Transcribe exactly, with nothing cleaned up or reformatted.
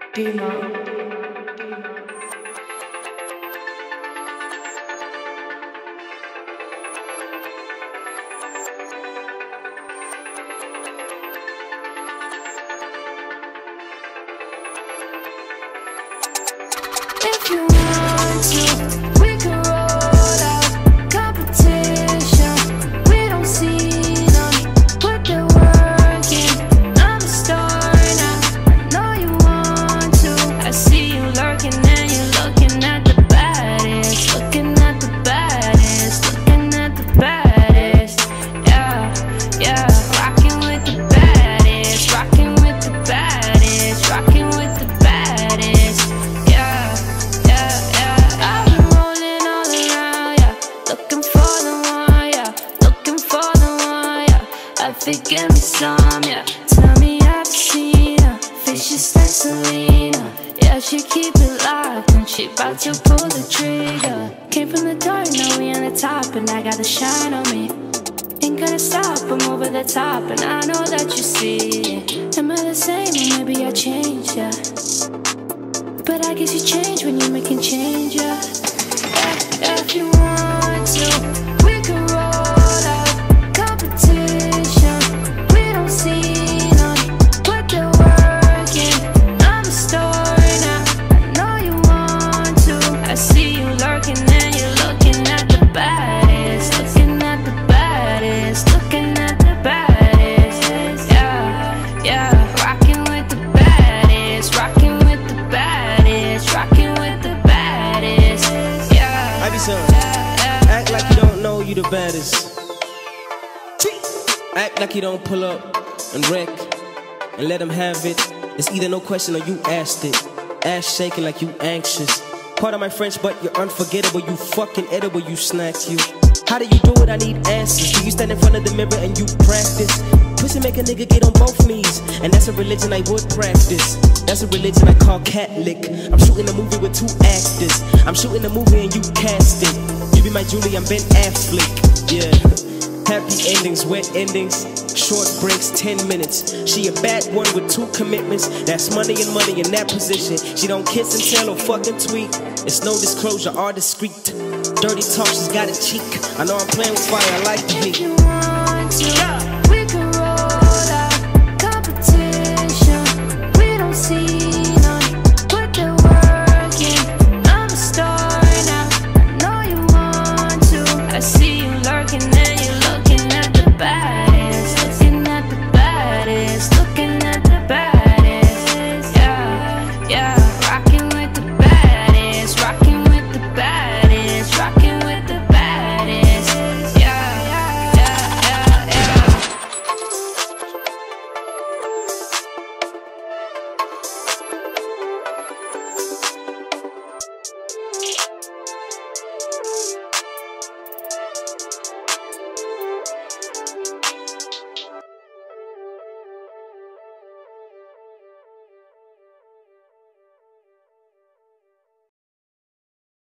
Demo. If you want to, we can roll out competition. We don't see none, put the work in. I'm a star now, I know you want to. I see you lurking and you're looking at the baddest, looking at the baddest, looking at the baddest. Yeah, yeah, rocking with the baddest, rocking with the baddest, rocking with the baddest. Yeah. I've been rolling all around, yeah, looking for the one, yeah, looking for the one, yeah. I think give me some, yeah. Tell me I've seen her, face just like Selena. Yeah, she keep it locked and she bout to pull the trigger. Came from the dark, now we on the top, and I got the shine on me. Ain't gonna stop, I'm over the top, and I know that you see it. Am I the same, or maybe I changed, yeah? But I guess you change when you're making change, yeah. Yeah, if you want to, we can roll out competition. We don't see none, put the work in. I'm a star now, I know you want to. I see you lurking and you're looking at the baddest, looking at the baddest, looking at the baddest. Yeah, yeah, rocking with the baddest, rocking with the baddest, rocking with the baddest. Yeah. I be son, act like you don't know you the baddest. Act like you don't pull up and wreck and let them have it. It's either no question or you asked it. Ass shaking like you anxious. Pardon my French, but you're unforgettable. You fucking edible, you snack you. How do you do it? I need answers. Do you stand in front of the mirror and you practice? Pussy make a nigga get on both knees, and that's a religion I would practice. That's a religion I call Catholic. I'm shooting a movie with two actors. I'm shooting a movie and you cast it. You be my Julie, I'm Ben Affleck. Yeah. Happy endings, wet endings, short breaks, ten minutes. She a bad one with two commitments. That's money and money in that position. She don't kiss and tell or fucking tweet. It's no disclosure or discreet. Dirty talk, she's got a cheek. I know I'm playing with fire, I like the heat.